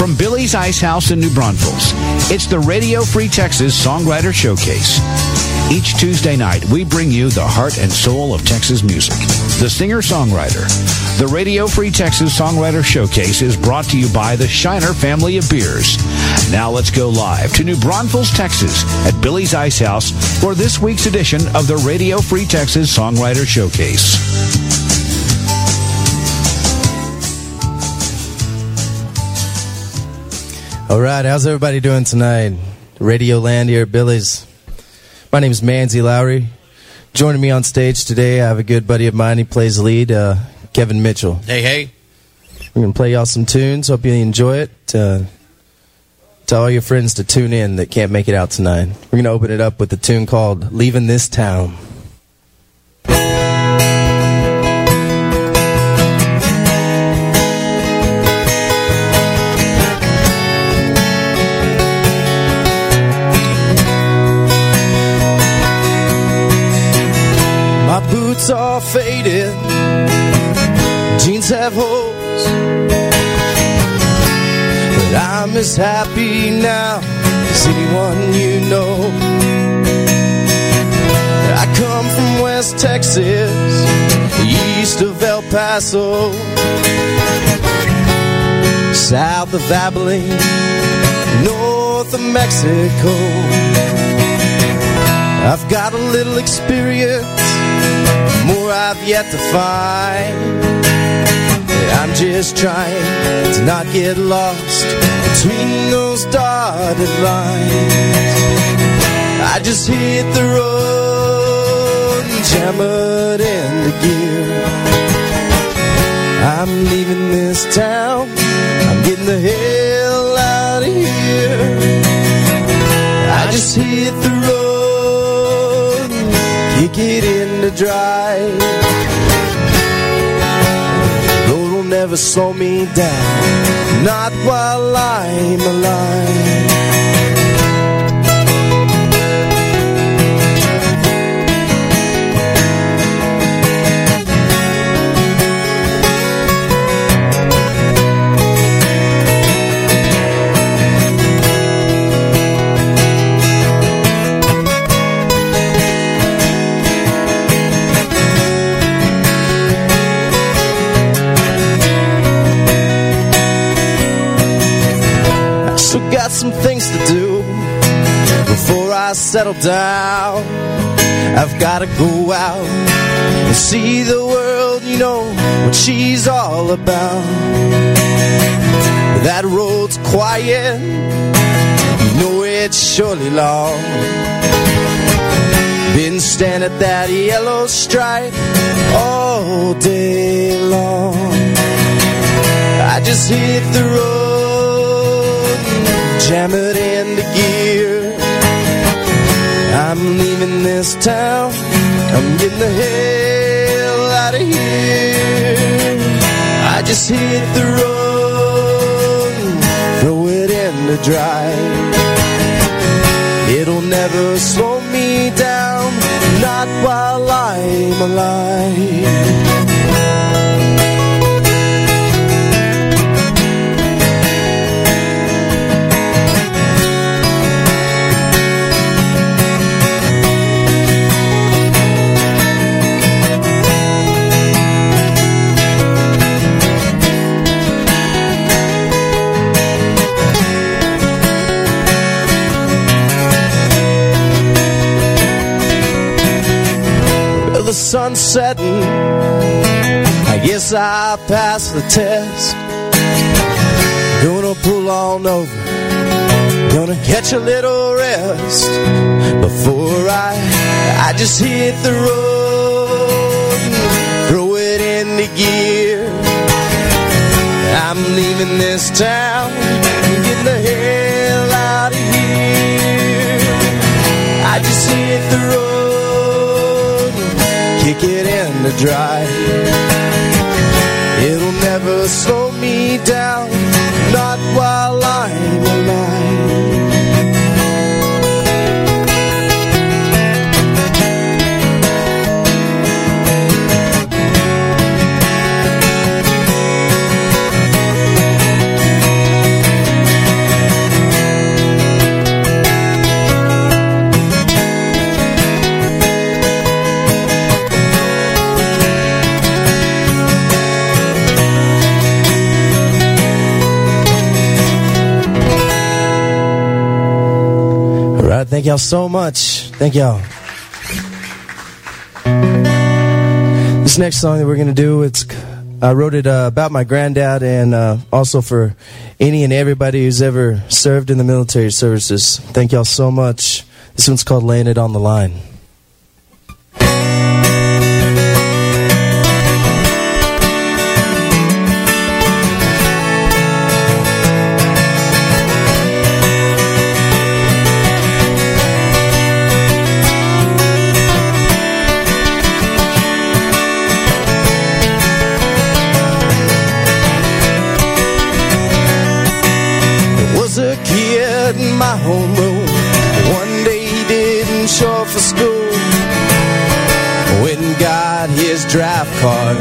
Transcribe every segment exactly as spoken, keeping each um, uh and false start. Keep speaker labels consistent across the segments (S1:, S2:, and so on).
S1: From Billy's Ice House in New Braunfels, it's the Radio Free Texas Songwriter Showcase. Each Tuesday night, we bring you the heart and soul of Texas music, the singer-songwriter. The Radio Free Texas Songwriter Showcase is brought to you by the Shiner family of beers. Now let's go live to New Braunfels, Texas at Billy's Ice House for this week's edition of the Radio Free Texas Songwriter Showcase.
S2: All right, how's everybody doing tonight? Radio Land here at Billy's. My name is Manzi Lowry. Joining me on stage today, I have a good buddy of mine. He plays lead, uh, Kevin Mitchell.
S3: Hey, hey.
S2: We're going to play y'all some tunes. Hope you enjoy it. Uh, tell all your friends to tune in that can't make it out tonight. We're going to open it up with a tune called Leaving This Town. Boots are faded, jeans have holes, but I'm as happy now as anyone you know. I come from West Texas, east of El Paso, south of Abilene, north of Mexico. I've got a little experience, more I've yet to find. I'm just trying to not get lost between those dotted lines. I just hit the road and jam it into gear. I'm leaving this town, I'm getting the hell out of here. I just hit the road, kick it into drive. Road will never slow me down, not while I'm alive. Got some things to do before I settle down. I've got to go out and see the world, you know what she's all about. That road's quiet, you know it's surely long. Been standing at that yellow stripe all day long. I just hit the road, jam it into gear. I'm leaving this town, I'm getting the hell out of here. I just hit the road, throw it in the drive. It'll never slow me down, not while I'm alive. The sun's setting, I guess I passed the test. Gonna pull on over, gonna catch a little rest before I, I just hit the road, throw it into gear. I'm leaving this town, getting the hell out of here. I just hit the road, kick it in the drive. It'll never slow me down, not while I'm alive. Thank y'all so much. Thank y'all. This next song that we're going to do, it's I wrote it uh, about my granddad and uh, also for any and everybody who's ever served in the military services. Thank y'all so much. This one's called Laying It on the Line. In my homeroom, one day he didn't show up for school. Went and got his draft card.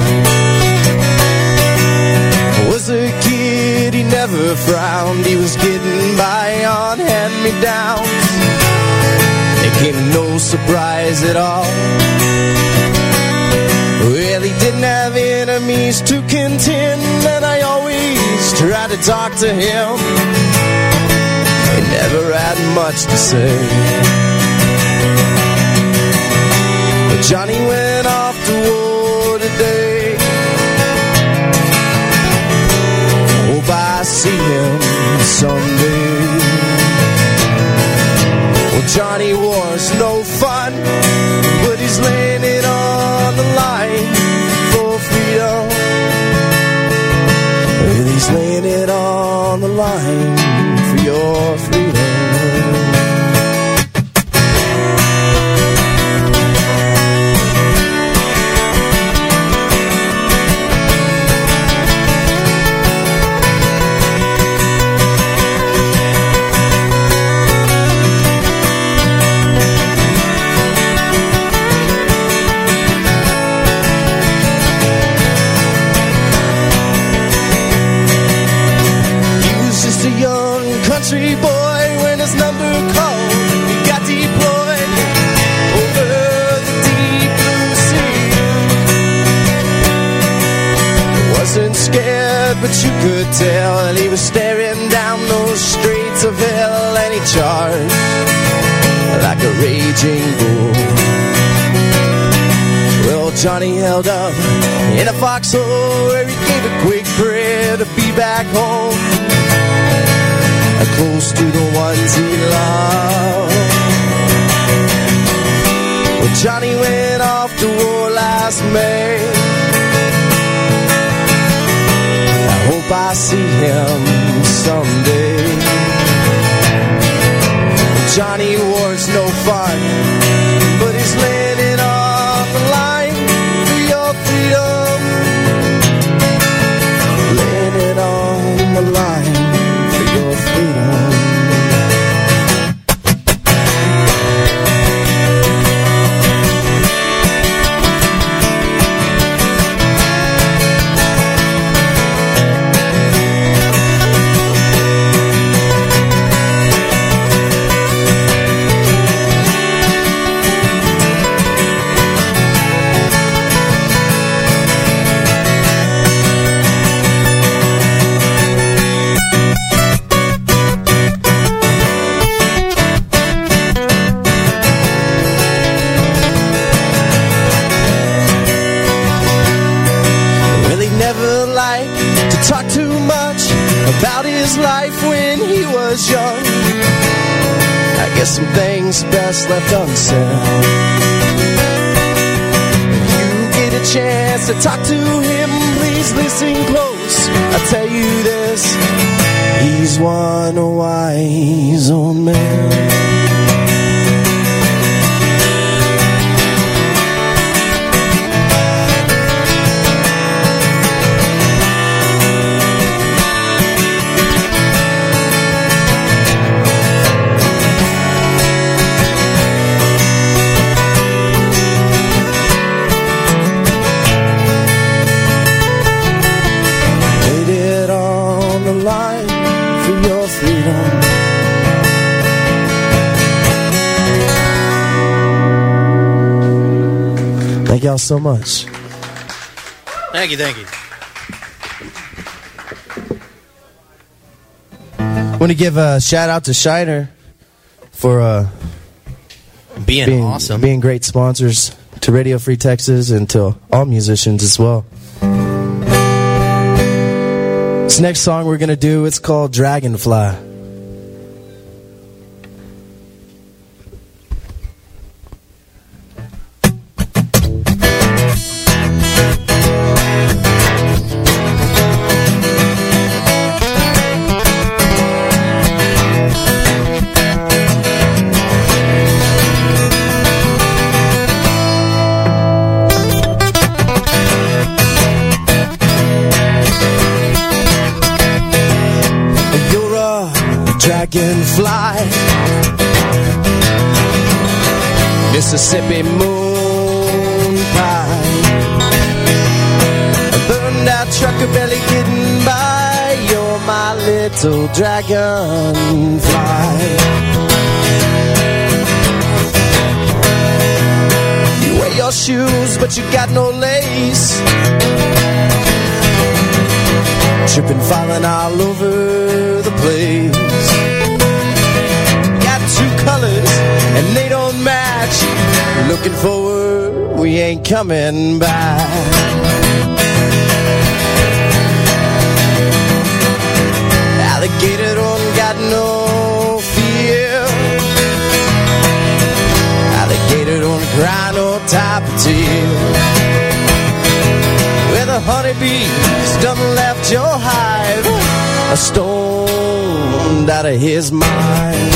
S2: Was a kid, he never frowned. He was getting by on hand-me-downs. It came no surprise at all. Well, he didn't have enemies to contend, and I always tried to talk to him. He never had much to say. But Johnny went off to war today. Hope I see him someday. Well, Johnny War's no fun, but he's laying it on the line for freedom. Well, he's laying it on the line for your freedom. Country boy, when his number called, he got deployed over the deep blue sea. Wasn't scared, but you could tell he was staring down those streets of hell, and he charged like a raging bull. Well, Johnny held up in a foxhole where he gave a quick prayer to be back home, close to the ones he loved. Well, Johnny went off to war last May. I hope I see him someday. Well, Johnny War's no fun, but he's laying it on the line for your freedom. Laying it on the line for your freedom. Talk too much about his life when he was young. I guess some things best left unsaid. If you get a chance to talk to him, please listen close. I tell you this, he's one wise old man. Thank y'all so much.
S3: Thank you, thank you.
S2: I want to give a shout out to Shiner for uh,
S3: being, being awesome.
S2: Being great sponsors to Radio Free Texas and to all musicians as well. This next song we're going to do, it's called Dragonfly. Dragonfly, Mississippi moon pie, a burned out trucker belly getting by. You're my little dragonfly. You wear your shoes, but you got no lace. Tripping, falling all over the place. Colors and they don't match. Looking forward, we ain't coming back. Alligator don't got no fear. Alligator don't cry no type of tear. Where the honeybees done left your hive, a stoned out of his mind.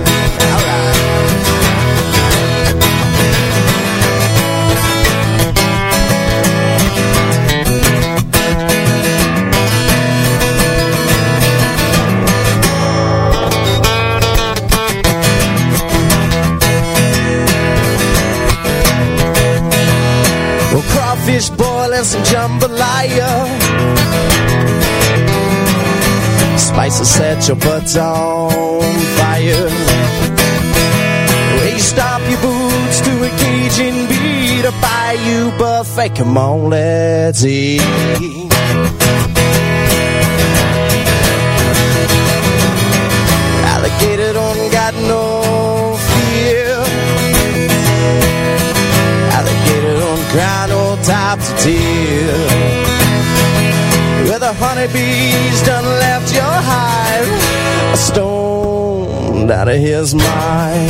S2: Fish boil and some jambalaya. Spices set your butts on fire. Where you stomp your boots to a Cajun beat, a bayou buffet. Come on, let's eat. Alligator don't got no fear. Alligator don't cry no types of tears. Where the honeybees done left your hive, a stoned out of his mind.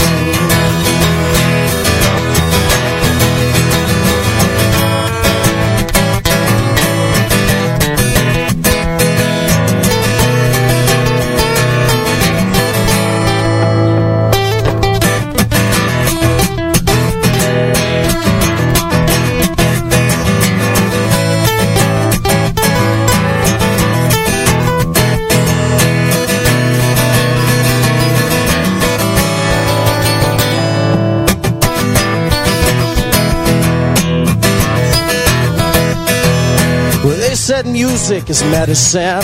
S2: Said music is medicine.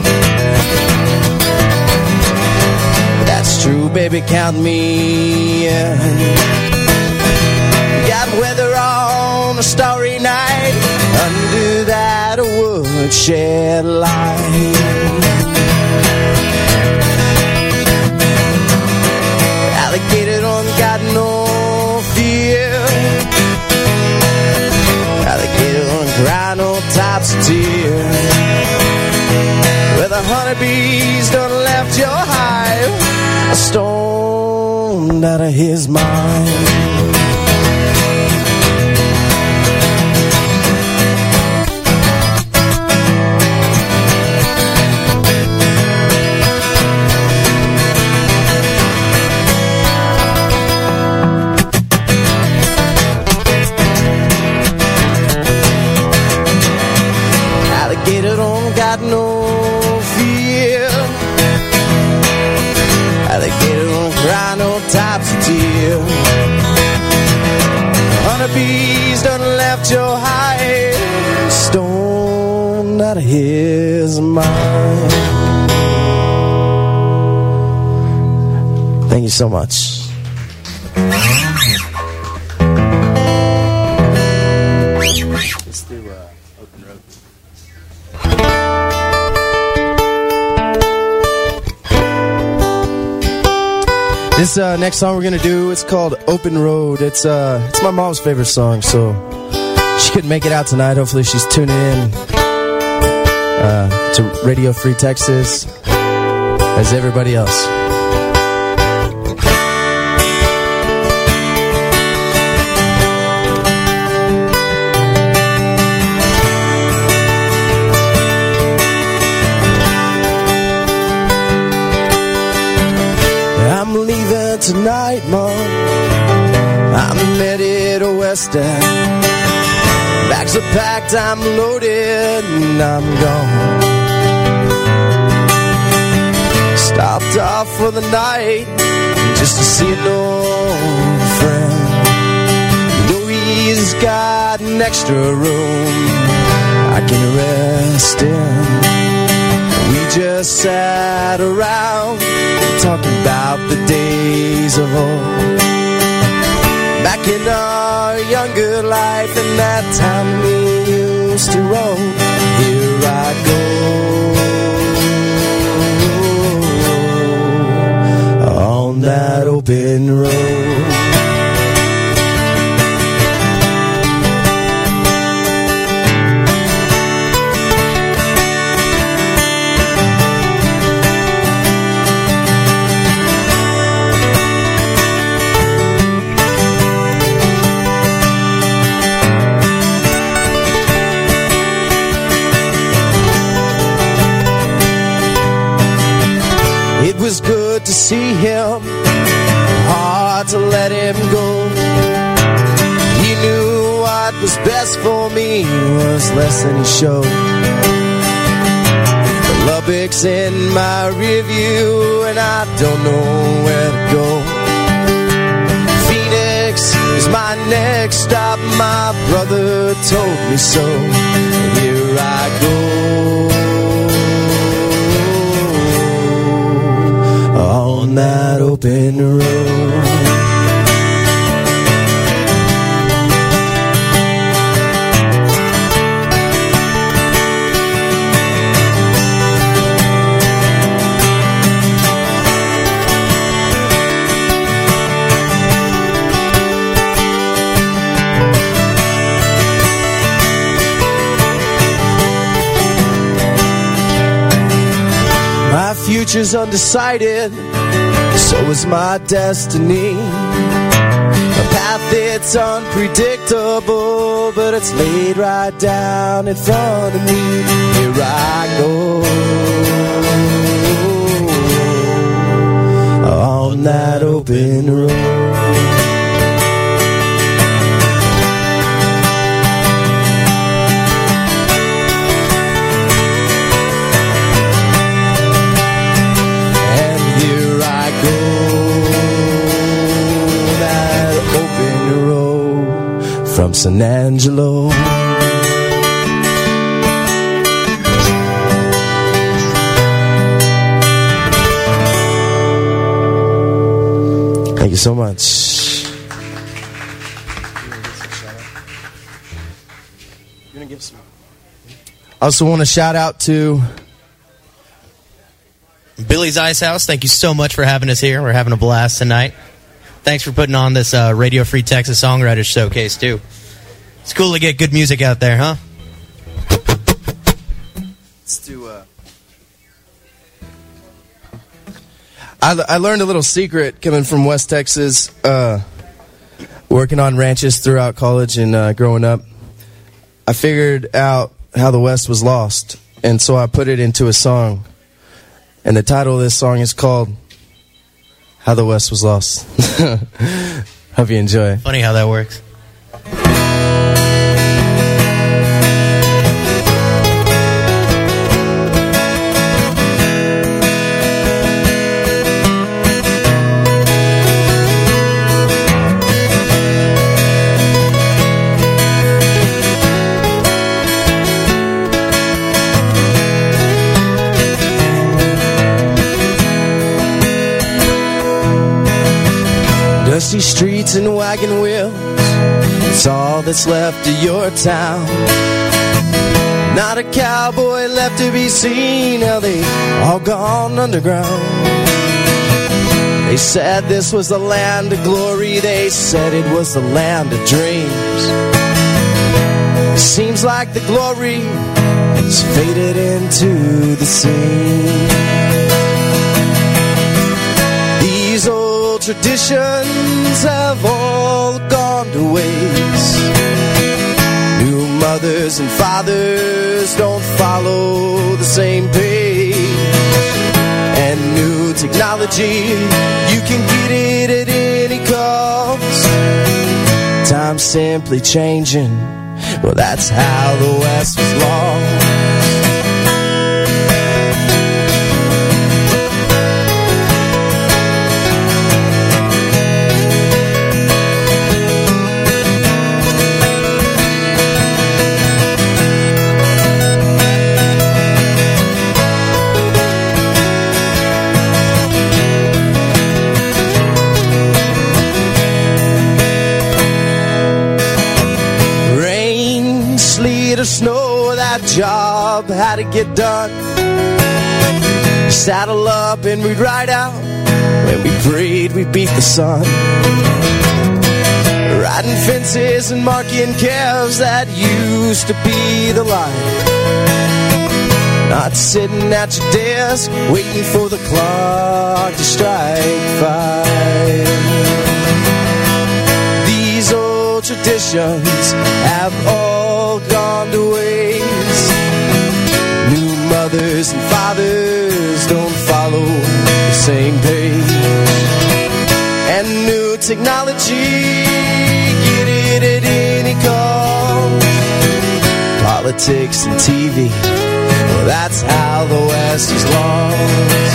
S2: That's true, baby, count me in. Got weather on a starry night. Under that woodshed light. Alligator don't got no fear. Alligator don't cry no types of tears. Where the honeybees done left your hive, a stoned out of his mind. Alligator don't got no fear. Alligator don't cry no types of tears. Honeybees done left your hive, stoned out of his mind. Thank you so much. Let's do uh, Open Road. This uh, next song we're gonna do, it's called Open Road. It's uh, it's my mom's favorite song, so she couldn't make it out tonight. Hopefully she's tuning in uh, to Radio Free Texas as everybody else. I'm leaving tonight, Mom. I'm headed west end. Bags are packed, I'm loaded, and I'm gone. Stopped off for the night just to see an old friend. You know he's got an extra room I can rest in. We just sat around talking about the days of old, back in our younger life and that time we used to roam. Here I go on that open road. It was good to see him, hard to let him go. He knew what was best for me was less than he showed. The Lubbock's in my review and I don't know where to go. Phoenix is my next stop, my brother told me so. Here I go on that open road. My future's undecided, so is my destiny. A path that's unpredictable, but it's laid right down in front of me. Here I go on that open road. From San Angelo. Thank you so much. You're gonna give some. I also want to shout out to
S3: Billy's Ice House. Thank you so much for having us here. We're having a blast tonight. Thanks for putting on this uh, Radio Free Texas Songwriters Showcase, too. It's cool to get good music out there, huh?
S2: Let's do, uh... I, I learned a little secret coming from West Texas, uh, working on ranches throughout college and uh, growing up. I figured out how the West was lost, and so I put it into a song. And the title of this song is called How the West Was Lost. Hope you enjoy.
S3: Funny how that works.
S2: Dusty streets and wagon wheels, it's all that's left of your town. Not a cowboy left to be seen, now they all gone underground. They said this was the land of glory. They said it was the land of dreams. Seems like the glory has faded into the sea. These old traditions have all gone to waste. New mothers and fathers don't follow the same page. And new technology, you can get it at any cost. Time's simply changing. Well, that's how the West was lost. Or snow, that job had to get done. Saddle up and we'd ride out. When we prayed, we beat the sun. Riding fences and marking calves, that used to be the life. Not sitting at your desk, waiting for the clock to strike five. These old traditions have all gone to waste. New mothers and fathers don't follow the same pace. And new technology, get it at any cost. Politics and T V, well, that's how the West is lost.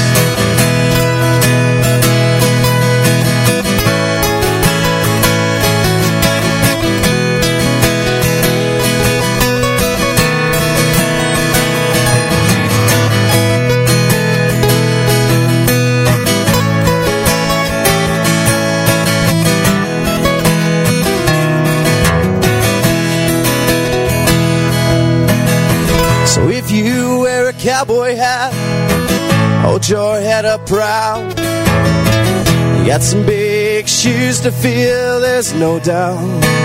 S2: So if you wear a cowboy hat, hold your head up proud. You got some big shoes to fill, there's no doubt.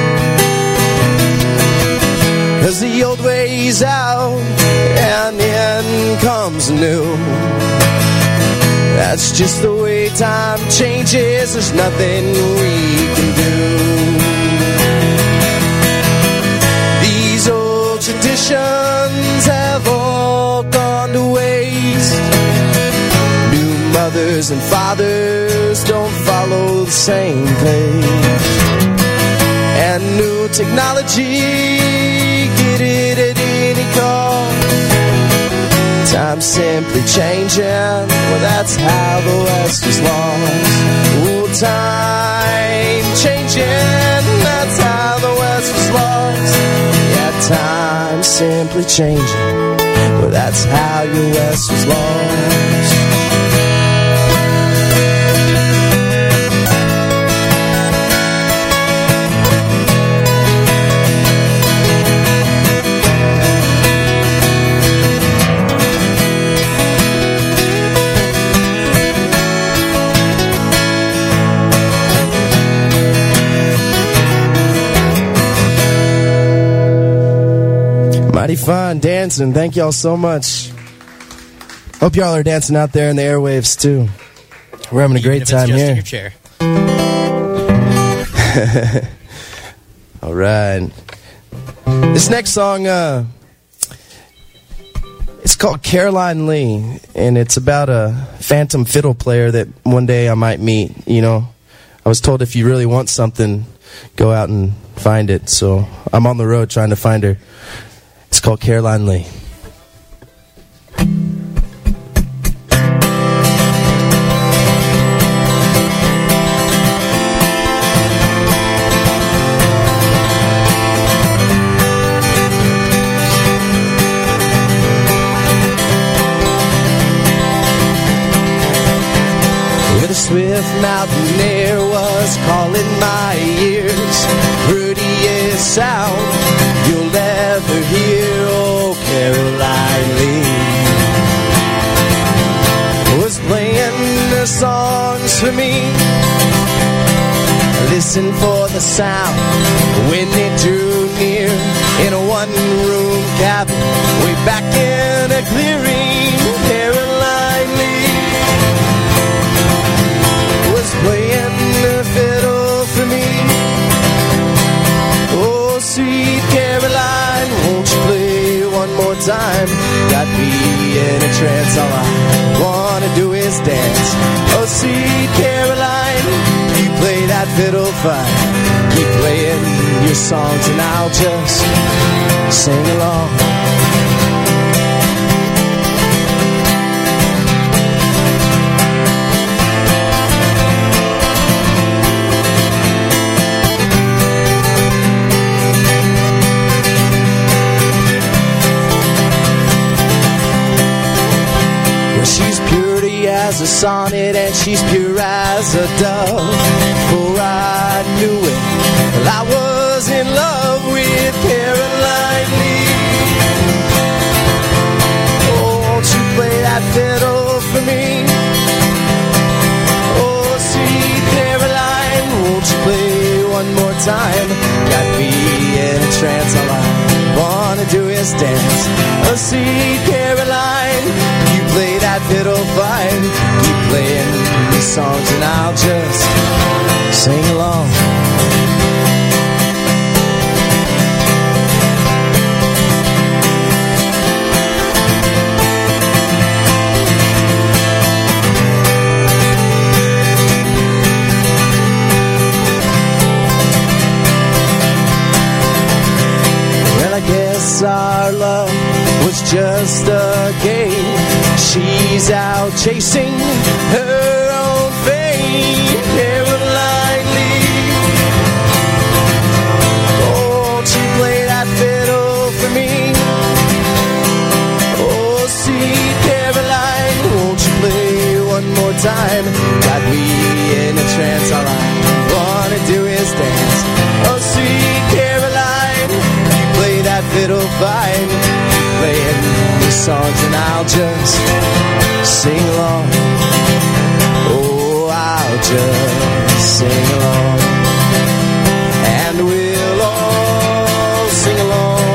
S2: 'Cause the old way's out and in comes new. That's just the way time changes, there's nothing we can do. These old traditions have all gone to waste. New mothers and fathers don't follow the same pace. And new technology, get it at any cost. Time's simply changing, well, that's how the West is lost. Oh, time changing, that's how the West was lost. Yeah, time's simply changing, well, that's how your West was lost. Mighty fun dancing. Thank y'all so much. Hope y'all are dancing out there in the airwaves too. We're having a great time
S3: just
S2: here.
S3: In your chair.
S2: All right. This next song, uh, it's called Caroline Lee, and it's about a phantom fiddle player that one day I might meet. You know, I was told if you really want something, go out and find it. So I'm on the road trying to find her. It's called Caroline Lee. The swift mountaineer was calling my ears. Prettiest sound you'll ever hear. Oh, Caroline Lee was playing her songs for me. Listen for the sound when it drew near in a one-room cabin way back in a clearing. Caroline Lee was playing the fiddle for me. Oh, sweet Caroline, won't you play one more time? Got me in a trance, all I wanna do is dance. Oh, sweet Caroline, you play that fiddle fine. Keep playing your songs and I'll just sing along. She's purity as a sonnet and she's pure as a dove. Before I knew it, well, I was in love with Caroline Lee. Oh, won't you play that fiddle for me? Oh, sweet Caroline, won't you play one more time? Got me in a trance, all I wanna do is dance. Oh, sweet Caroline, you play that fiddle fine. Keep playing these songs and I'll just sing along. Well, I guess our love was just a game. She's out chasing her own fame. Caroline Lee, oh, won't you play that fiddle for me? Oh, sweet Caroline, won't you play one more time? Got me in a trance, all I wanna do is dance. Oh, sweet Caroline, you play that fiddle fine. Playing these songs and I'll just sing along. Oh, I'll just sing along. And we'll all sing along.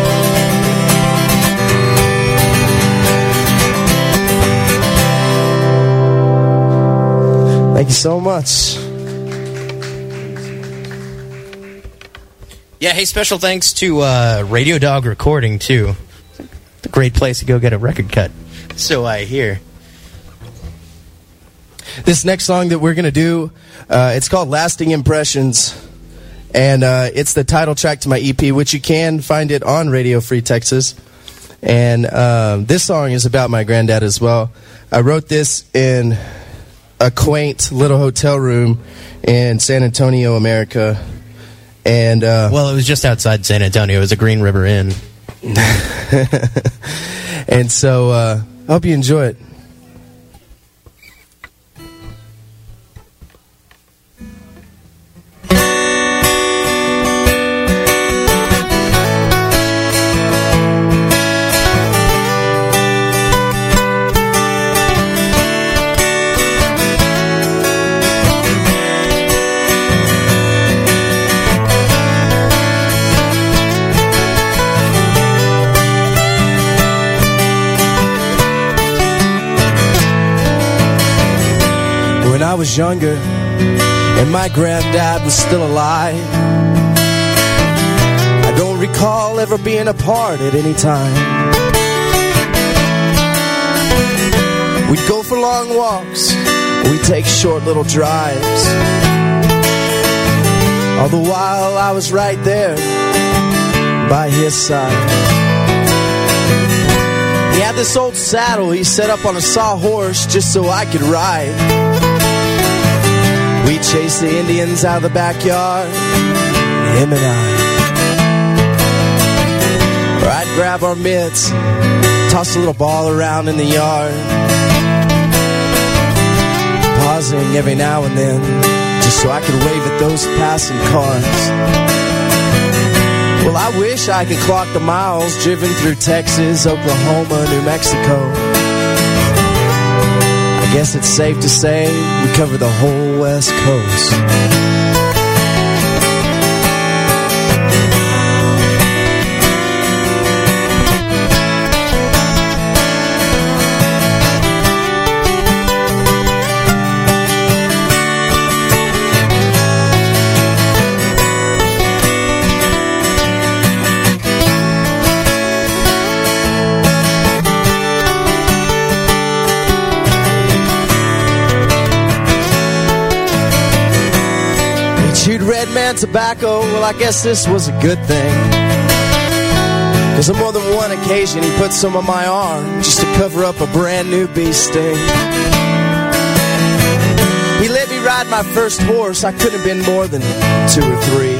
S2: Thank you so much.
S3: Yeah, hey, special thanks to uh, Radio Dog Recording, too. It's a great place to go get a record cut, so I hear.
S2: This next song that we're going to do, uh, it's called Lasting Impressions, and uh, it's the title track to my E P, which you can find it on Radio Free Texas. And uh, this song is about my granddad as well. I wrote this in a quaint little hotel room in San Antonio, America. And uh,
S3: well, it was just outside San Antonio. It was a Green River Inn.
S2: And so uh, I hope you enjoy it. When I was younger and my granddad was still alive, I don't recall ever being apart at any time. We'd go for long walks, we'd take short little drives. All the while I was right there by his side. He had this old saddle he set up on a sawhorse just so I could ride. We'd chase the Indians out of the backyard, him and I. Or I'd grab our mitts, toss a little ball around in the yard, pausing every now and then just so I could wave at those passing cars. Well, I wish I could clock the miles driven through Texas, Oklahoma, New Mexico. I guess it's safe to say we cover the whole West Coast. Red man tobacco, well I guess this was a good thing, cause on more than one occasion he put some on my arm just to cover up a brand new bee sting. He let me ride my first horse, I couldn't have been more than two or three.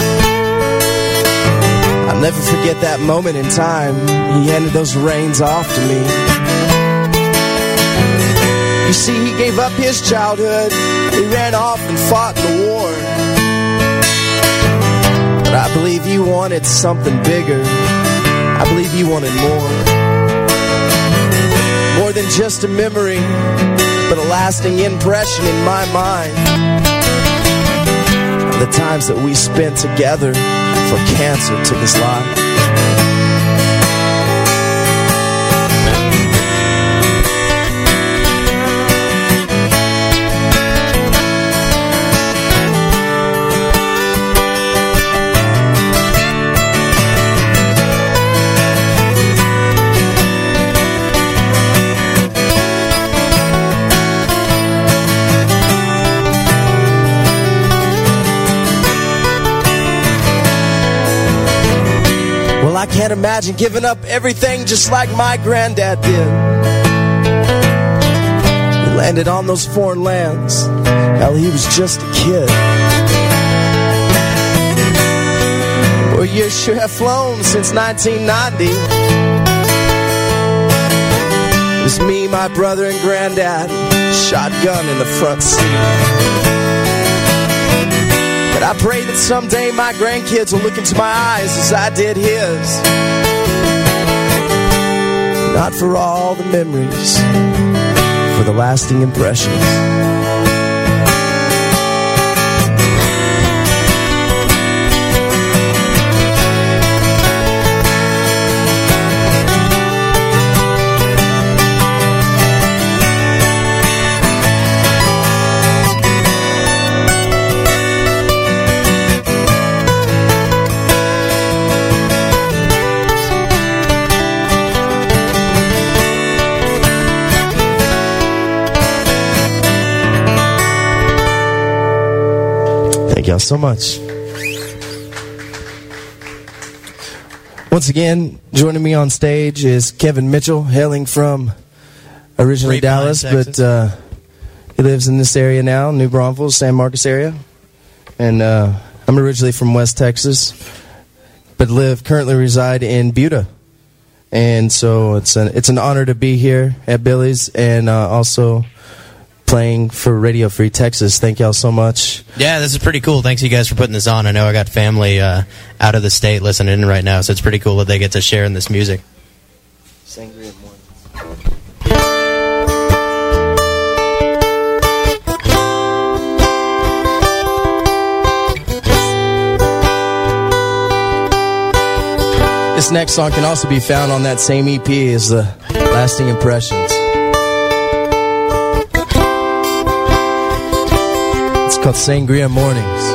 S2: I'll never forget that moment in time he handed those reins off to me. You see, he gave up his childhood, he ran off and fought in the war. I believe you wanted something bigger. I believe you wanted more. More than just a memory, but a lasting impression in my mind of the times that we spent together before cancer took his life. I can't imagine giving up everything just like my granddad did. He landed on those foreign lands. Hell, he was just a kid. Well, you sure have flown since nineteen ninety. It was me, my brother, and granddad, shotgun in the front seat. I pray that someday my grandkids will look into my eyes as I did his. Not for all the memories, for the lasting impressions. Thank y'all so much. Once again, joining me on stage is Kevin Mitchell, hailing from originally
S3: Grapevine,
S2: Dallas,
S3: Texas.
S2: but uh, he lives in this area now, New Braunfels, San Marcos area. And uh, I'm originally from West Texas, but live currently reside in Buda. And so it's an it's an honor to be here at Billy's, and uh, also playing for Radio Free Texas. Thank y'all so much.
S3: Yeah, this is pretty cool. Thanks you guys for putting this on. I know I got family uh, out of the state listening in right now, so it's pretty cool that they get to share in this music.
S2: Sangria morning. This next song can also be found on that same E P as the Lasting Impressions. It's called Sangria Mornings.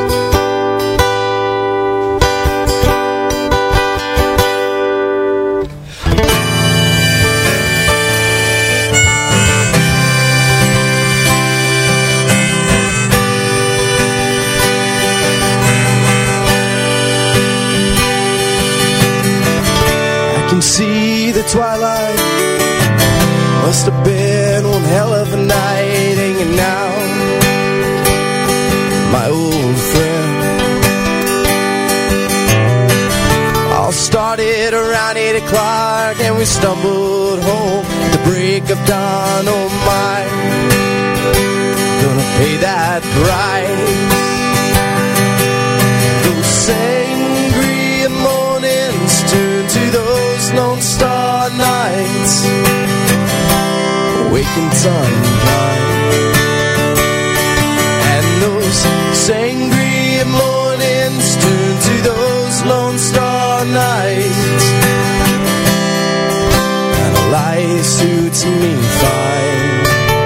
S2: See the twilight, must have been one hell of a night hanging out, my old friend. All started around eight o'clock and we stumbled home at the break of dawn. Oh my, gonna pay that price. Those sangria mornings turn to those Lone Star nights. Wake awakened sunshine. And those sangria mornings turn to those Lone Star nights. And a light suits me fine.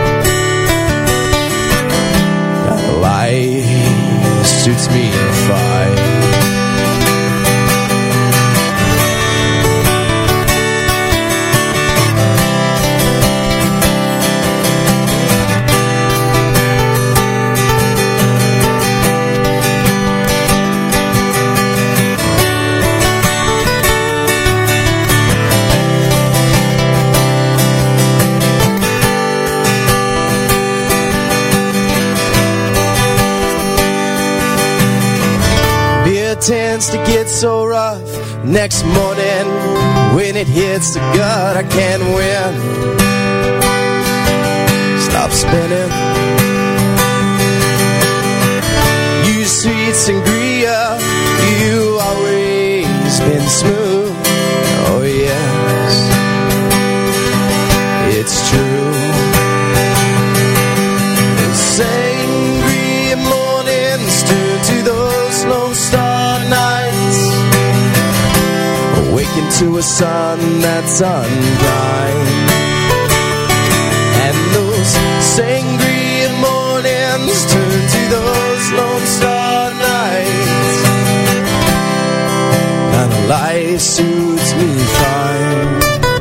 S2: And a light suits me fine. Tends to get so rough next morning. When it hits the gut, I can't win. Stop spinning. You sweet sangria, you always been smooth. Oh yes, it's true. The sangria mornings turn to those Lone Star nights, awaken to a sun that's unkind. And those sangria mornings turn to those Lone Star nights. And the light suits me fine.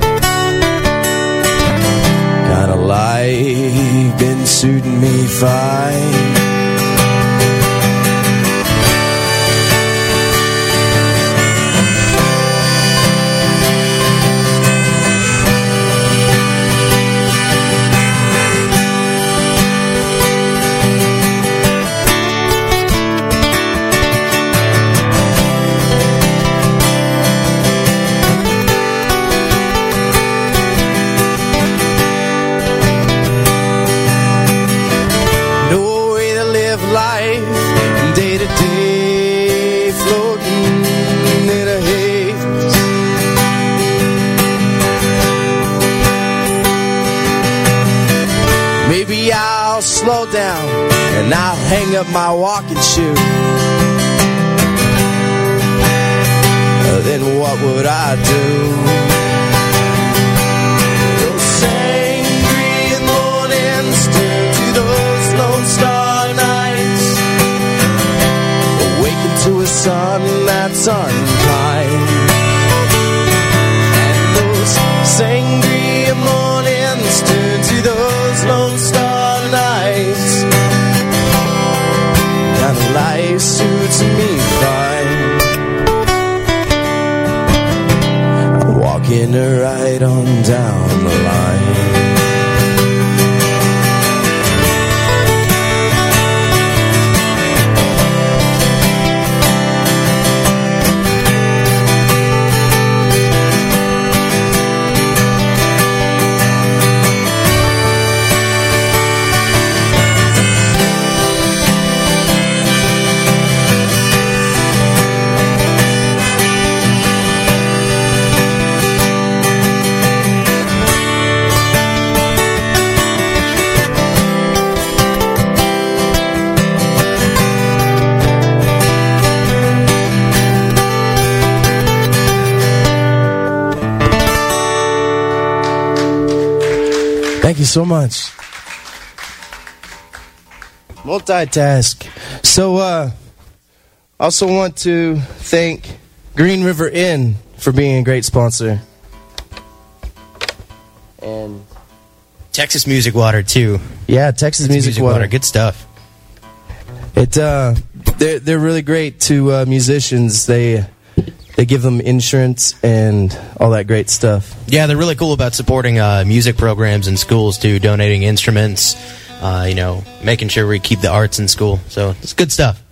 S2: Kinda like been suiting me fine. Slow down and I'll hang up my walking shoe. Uh, then what would I do? Those sangria mornings turn to those Lone Star nights, awaken to a sun that's unkind. And those sangria mornings turn to those Lone Star nights. And life suits me fine. I'm walking right on down the line. Thank you so much. Multitask. So, uh, also want to thank Green River Inn for being a great sponsor. And
S3: Texas Music Water, too.
S2: Yeah, Texas, Texas Music, Music Water.
S3: Water. Good stuff.
S2: It, uh, they're, they're really great to uh, musicians. They... They give them insurance and all that great stuff.
S3: Yeah, they're really cool about supporting uh, music programs in schools, too, donating instruments, uh, you know, making sure we keep the arts in school. So it's good stuff.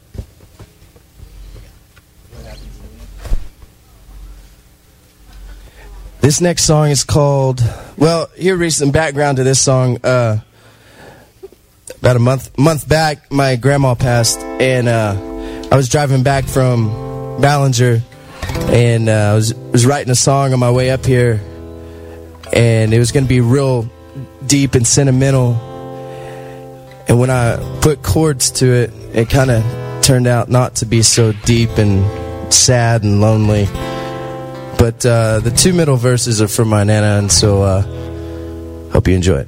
S2: This next song is called, well, here is some background to this song. Uh, about a month month back, my grandma passed, and uh, I was driving back from Ballinger, and uh, I was, was writing a song on my way up here, and it was going to be real deep and sentimental. And when I put chords to it, it kind of turned out not to be so deep and sad and lonely. But uh, the two middle verses are from my Nana, and so uh, hope you enjoy it.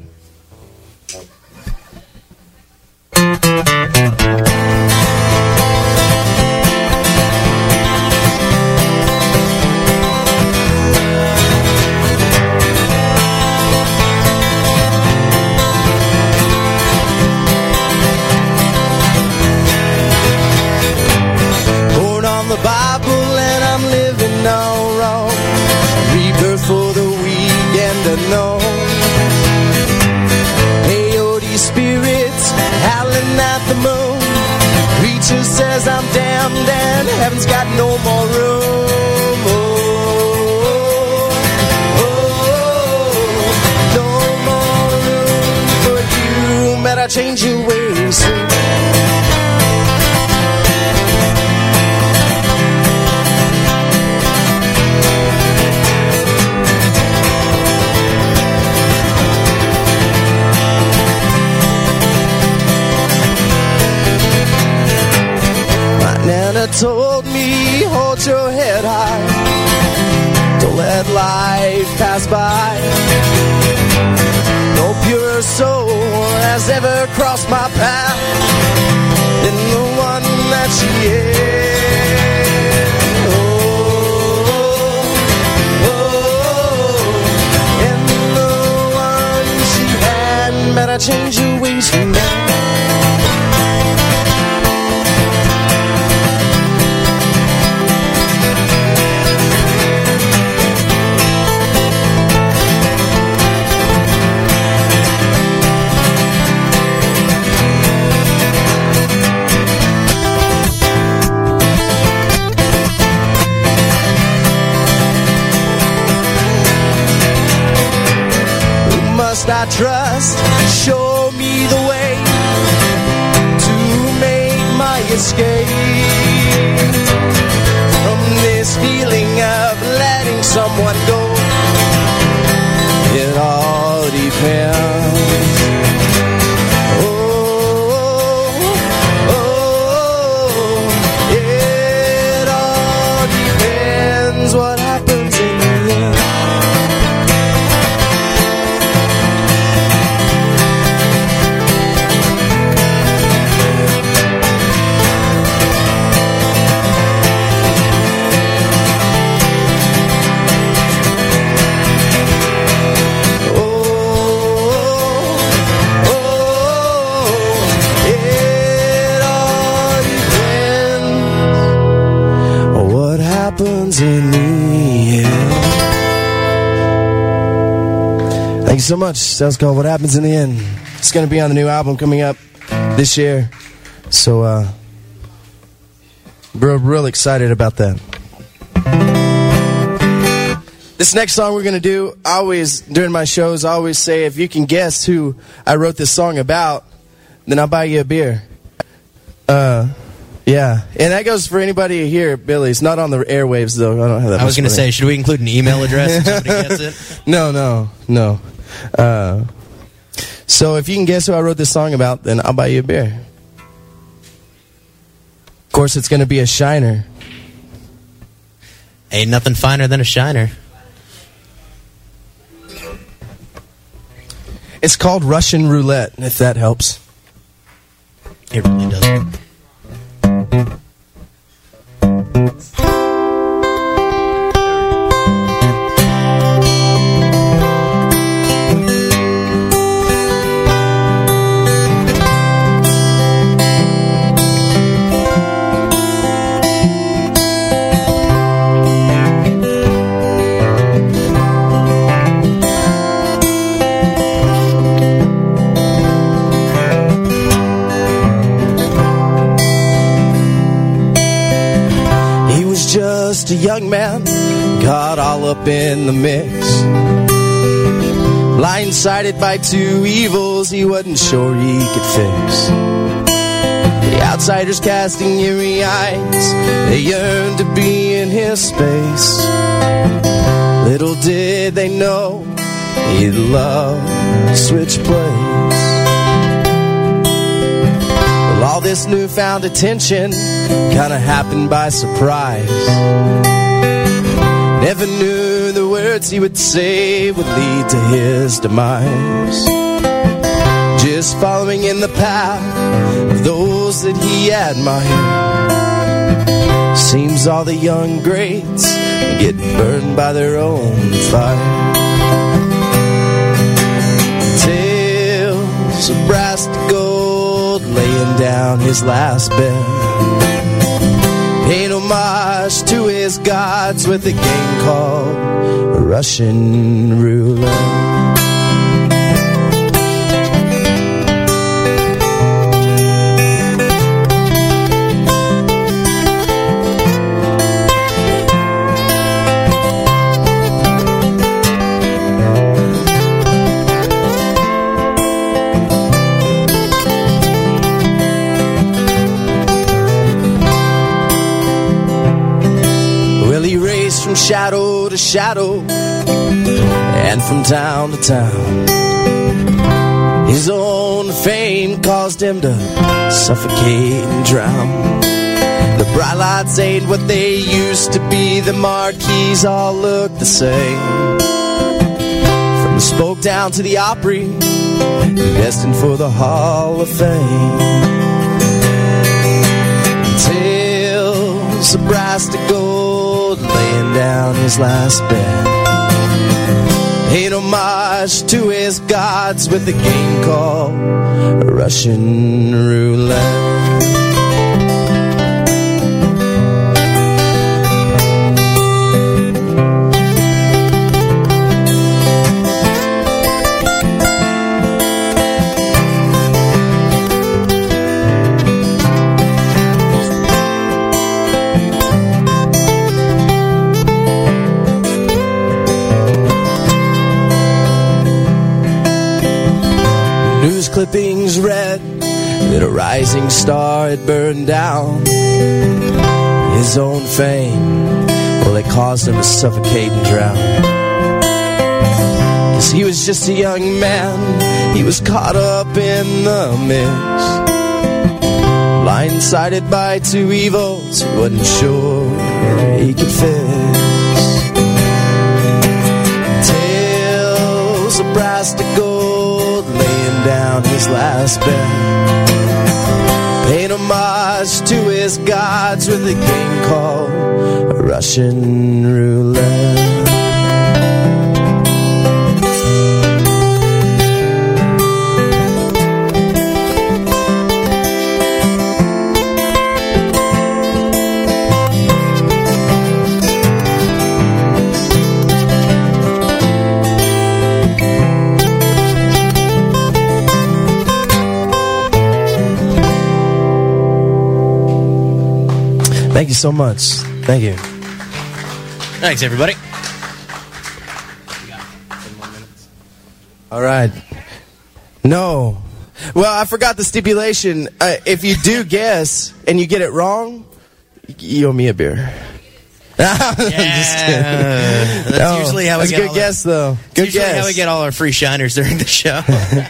S4: Says I'm damned and heaven's got no more room. Oh, oh, oh, no more room for you. Better change your ways soon. Nana told me, hold your head high, don't let life pass by. No pure soul has ever crossed my path than the one that she is. Oh, oh, and the one she had, better change your ways from now. Must I trust? Show me the way to make my escape from this feeling of letting someone go. It all depends. Oh, oh, it all depends what happens in the end. In the end. Thank you so much. That was called What Happens in the End. It's going to be on the new album coming up this year. So, uh, we're real excited about that. This next song we're going to do, I always, during my shows, I always say, if you can guess who I wrote this song about, then I'll buy you a beer. Uh... Yeah, and that goes for anybody here, Billy. It's not on the airwaves, though. I don't have that.
S3: I was going to say, should we include an email address if somebody gets it?
S2: No, no, no. Uh, so if you can guess who I wrote this song about, then I'll buy you a beer. Of course, it's going to be a shiner.
S3: Ain't nothing finer than a shiner.
S2: It's called Russian Roulette, if that helps.
S3: It really does.
S2: Just a young man, got all up in the mix. Blindsided by two evils he wasn't sure he could fix. The outsiders casting eerie eyes, they yearned to be in his space. Little did they know, he'd love to switch place. Well, all this newfound attention kinda happened by surprise. Never knew the words he would say would lead to his demise. Just following in the path of those that he admired. Seems all the young greats get burned by their own fire. Tales of brass to gold, laying down his last bet. Paying homage to his gods with a game called Russian Roulette. From shadow to shadow and from town to town, his own fame caused him to suffocate and drown. The bright lights ain't what they used to be. The marquees all look the same. From the Spoke down to the Opry, destined for the Hall of Fame. Tales of brass to gold, laying down his last bet. Paid homage to his gods with a game called Russian Roulette. News clippings read that a rising star had burned down his own fame. Well, it caused him to suffocate and drown. Cause he was just a young man, he was caught up in the mix, blindsided by two evils he wasn't sure he could fix. Tales of brass to gold, laying down his last bet. Paying homage to his gods with a game called Russian Roulette. Thank you so much. Thank you.
S3: Thanks, everybody.
S2: All right. No. Well, I forgot the stipulation. Uh, if you do guess and you get it wrong, you owe me a beer.
S3: Yeah, that's
S2: no,
S3: usually how we
S2: that's
S3: get
S2: a good
S3: all
S2: guess,
S3: our,
S2: though. Good
S3: usually
S2: guess.
S3: how we get all our free shiners during the show.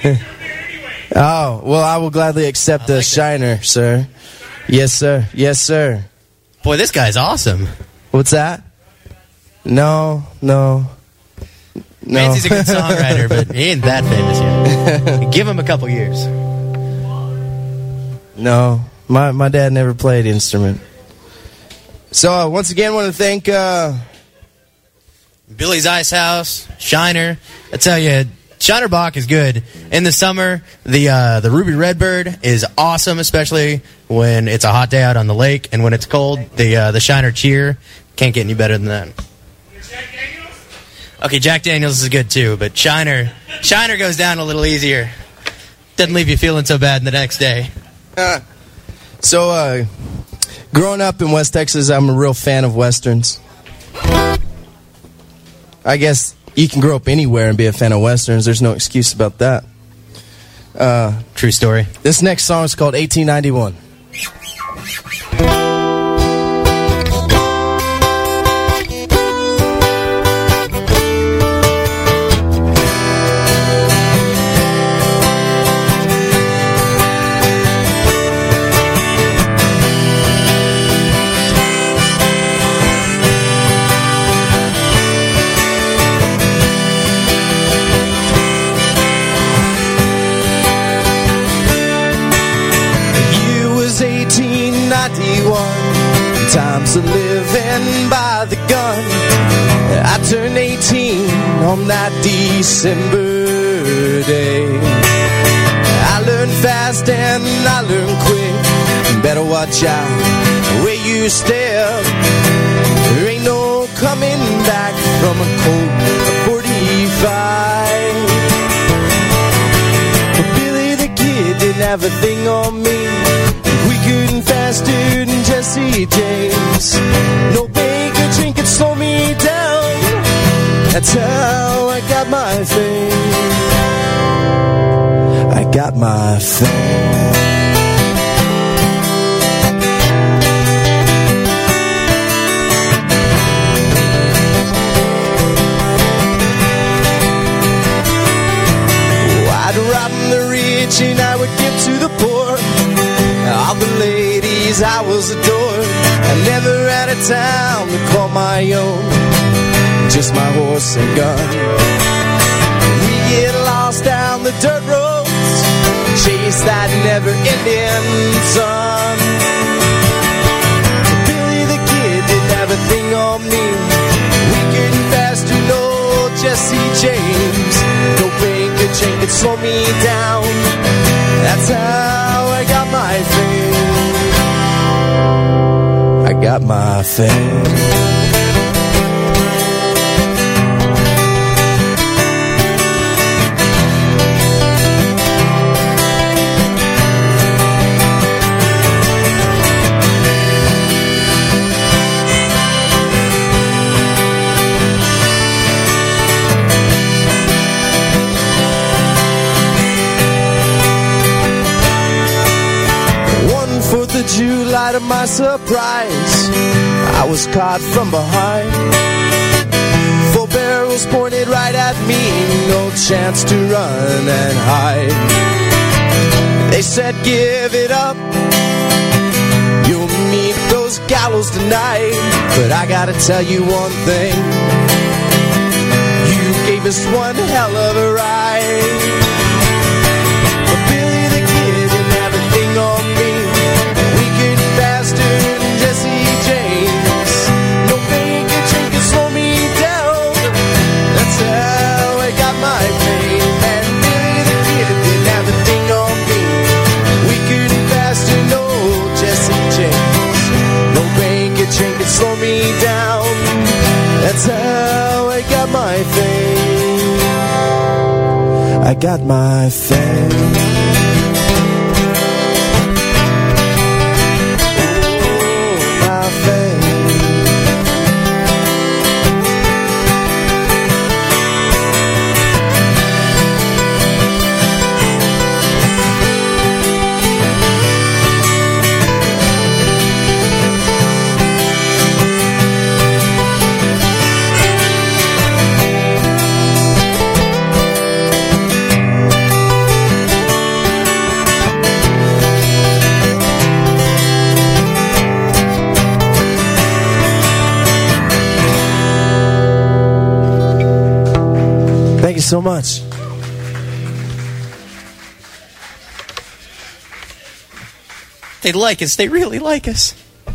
S2: Oh, well, I will gladly accept
S3: I
S2: a
S3: like
S2: shiner, that. Sir. Yes, sir. Yes, sir.
S3: Boy, this guy's awesome.
S2: What's that? No, no. No.
S3: Mancy's a good songwriter, but he ain't that famous yet. Give him a couple years.
S2: No, my my dad never played instrument. So uh, once again, I want to thank uh,
S3: Billy's Ice House, Shiner. I tell you, Shiner Bach is good. In the summer, the uh, the Ruby Redbird is awesome, especially when it's a hot day out on the lake, and when it's cold, the uh, the Shiner Cheer can't get any better than that. Okay, Jack Daniels is good too, but Shiner Shiner goes down a little easier. Doesn't leave you feeling so bad the next day.
S2: Uh, so, uh, growing up in West Texas, I'm a real fan of Westerns. I guess you can grow up anywhere and be a fan of Westerns. There's no excuse about that. Uh,
S3: True story.
S2: This next song is called eighteen ninety-one. times of living by the gun. I turned eighteen on that December day. I learned fast and I learned quick. Better watch out where you step. There ain't no coming back from a Colt forty-five. But Billy the Kid didn't have a thing on me. We couldn't faster than Jesse James. No banker drink could slow me down. That's how I got my fame. I got my fame. I'd rob the rich and I would give to the poor. All the ladies I was adored. I never had a town to call my own, just my horse and gun. We get lost down the dirt roads, chase that never-ending sun. Billy the Kid didn't have a thing on me. We couldn't faster, no Jesse James. No banker chain could slow me down. That's how I got my fame. I got my fame. Fourth of July, to my surprise, I was caught from behind. Four barrels pointed right at me, no chance to run and hide. They said, give it up, you'll meet those gallows tonight. But I gotta tell you one thing, you gave us one hell of a ride. But Billy the Kid didn't have a thing on me. Faster than Jesse James. No banker chain can slow me down. That's how I got my fame. And Billy the Kid didn't have a thing on me. We couldn't faster, no Jesse James. No banker chain can slow me down. That's how I got my fame. I got my fame. Thank you so much.
S3: They like us. They really like us.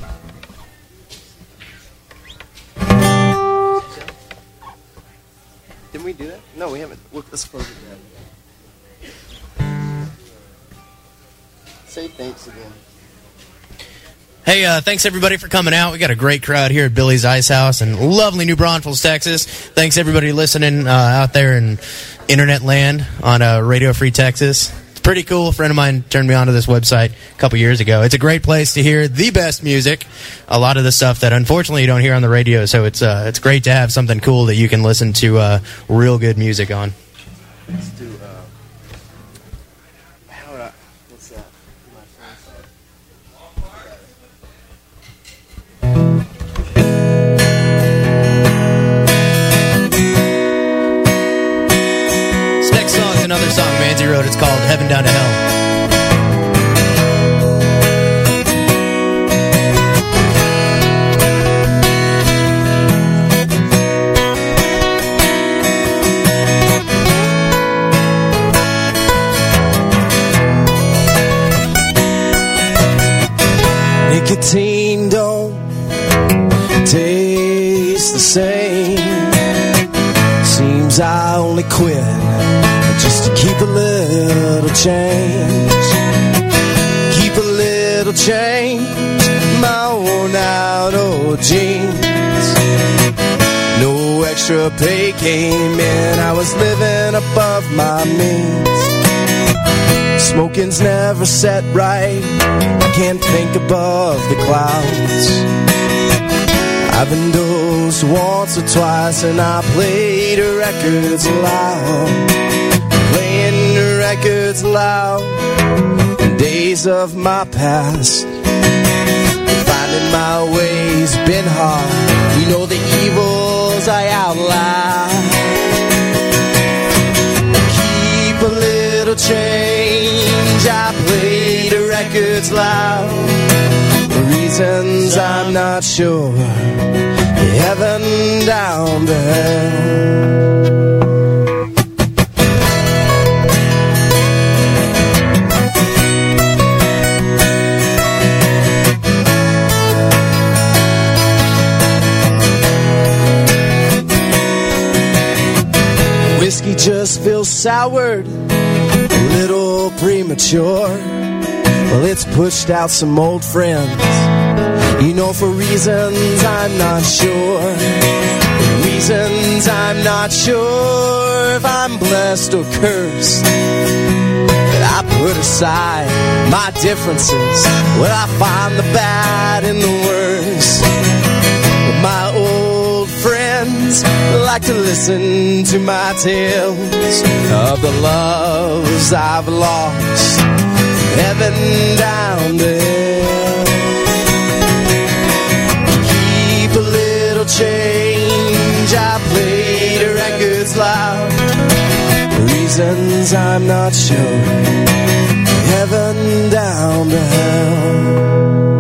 S2: Didn't we do that? No, we haven't. Let's close it down. Say thanks again.
S3: Hey, uh, thanks everybody for coming out. We got a great crowd here at Billy's Ice House in lovely New Braunfels, Texas. Thanks everybody listening uh, out there in internet land on uh, Radio Free Texas. It's pretty cool. A friend of mine turned me onto this website a couple years ago. It's a great place to hear the best music. A lot of the stuff that unfortunately you don't hear on the radio. So it's uh, it's great to have something cool that you can listen to uh, real good music on.
S2: Let's do. Uh, how would I, what's that? My phone side.
S3: This next song is another song Manzi wrote. It's called Heaven Down to Hell.
S2: Nicotine don't only quit just to keep a little change. Keep a little change, my worn out old jeans. No extra pay came in, I was living above my means. Smoking's never set right, I can't think above the clouds. I've been dosed once or twice and I played the records loud. Playing the records loud. Days of my past, finding my way's been hard. You know the evils I outline. Keep a little change, I play the records loud. For reasons I'm not sure, heaven down to hell. Whiskey just feels soured, a little premature. Well, it's pushed out some old friends, you know, for reasons I'm not sure. Reasons I'm not sure if I'm blessed or cursed. But I put aside my differences when I find the bad and the worst. But my old friends like to listen to my tales of the loves I've lost, heaven down to hell. Keep a little change, I play the records loud. Reasons I'm not sure, heaven down to hell.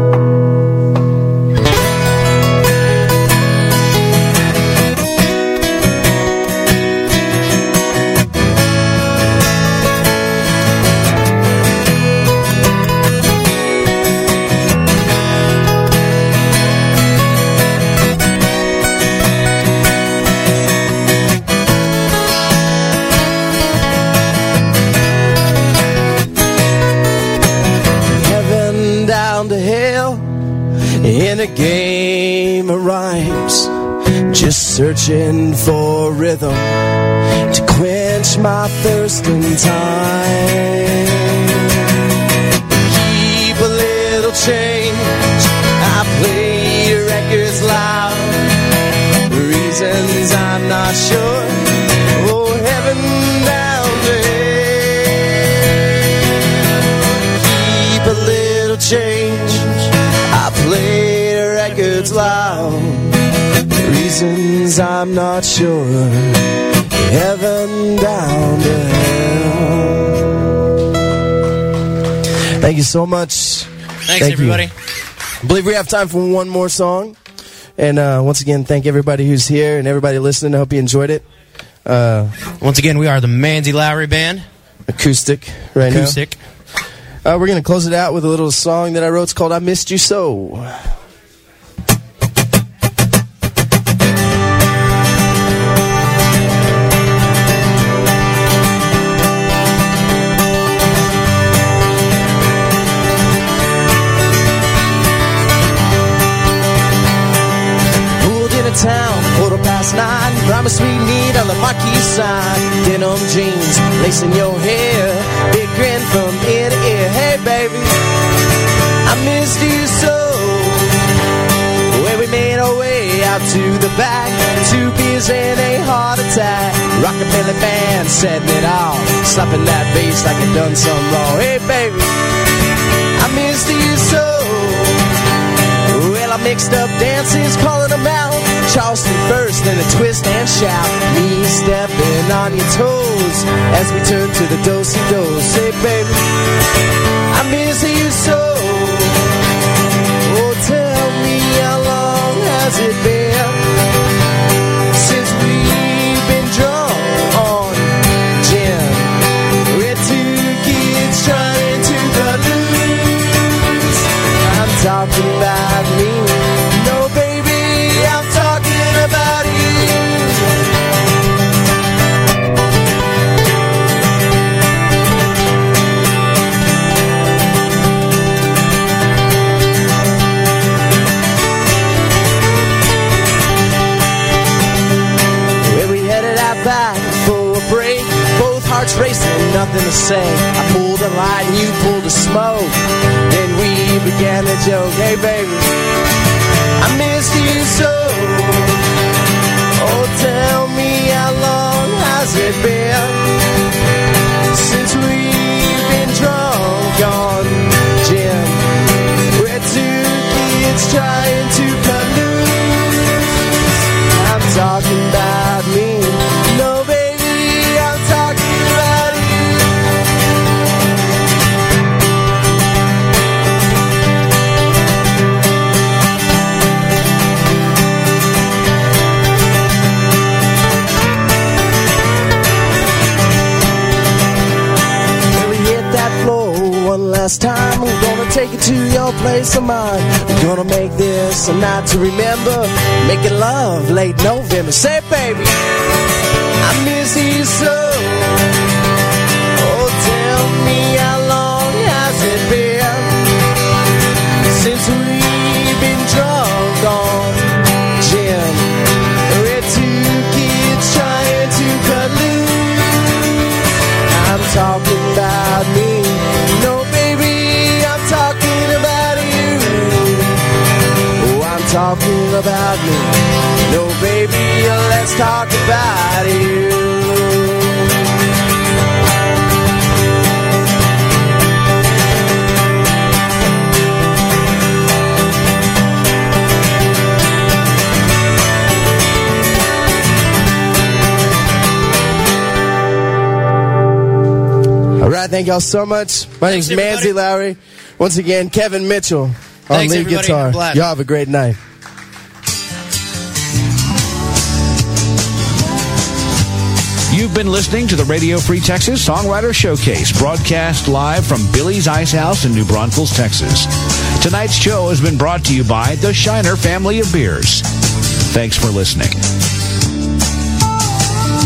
S2: In a game of rhymes, just searching for rhythm to quench my thirst in time. Keep a little change, I play the records loud. Reasons I'm not sure, oh heaven down there. Keep a little change, I play the records loud. Reasons I'm not sure, heaven down to hell. Thank you so much.
S3: Thanks,
S2: Thank
S3: everybody.
S2: You. I believe we have time for one more song. And uh, once again, thank everybody who's here and everybody listening. I hope you enjoyed it. Uh,
S3: once again, we are the Manzi Lowry Band.
S2: Acoustic right
S3: Acoustic.
S2: now. Uh, we're going to close it out with a little song that I wrote. It's called I Missed You So. Town, quarter past nine. Promise sweet meat on the marquee sign. Denim jeans, lace in your hair, big grin from ear to ear. Hey baby, I missed you so. Where we made our way out to the back, two beers and a heart attack. Rockabilly band setting it off, slapping that bass like it done some wrong. Hey baby, I missed you so. Well, I mixed up dances, calling them out. Charleston first, then a twist and shout. Me stepping on your toes as we turn to the do-si-do. Say, baby, I miss you so. Oh, tell me how long has it been since we've been drunk on gin? We're two kids trying to cut loose. I'm talking about me. No, baby, I'm talking about you. something to say. I pulled a light and you pulled a smoke. Then we began to joke. Hey baby, I miss you so. Oh, tell me how long has it been since we've been drunk on gin? We're two kids trying to cut loose. I'm talking about me. No, baby, I'm talking about you. When we hit that floor one last time, I'm gonna take it to your place of mine. We're gonna make this a night to remember. Making love late November. Say, baby, I miss you so. Oh, tell me how long has it been since we've been drunk on gin? We're two kids trying to cut loose. I'm talking about me. No, baby, I'm talking about you. Oh, I'm talking about me. No, baby, let's talk about you. All right, thank y'all so much. My name's Manzi Lowry. Once again, Kevin Mitchell on
S3: Thanks,
S2: lead
S3: everybody.
S2: guitar.
S3: Bless.
S2: Y'all have a great night.
S1: You've been listening to the Radio Free Texas Songwriter Showcase, broadcast live from Billy's Ice House in New Braunfels, Texas. Tonight's show has been brought to you by the Shiner family of beers. Thanks for listening.